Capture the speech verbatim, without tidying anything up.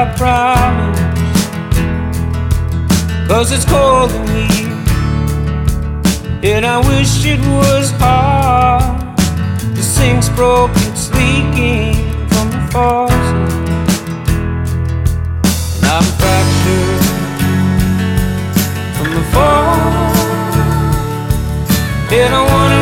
I promise, 'cause it's cold in here, and I wish it was hard. The sink's broke, it's leaking from the faucet, and I'm fractured from the fall, and I wanna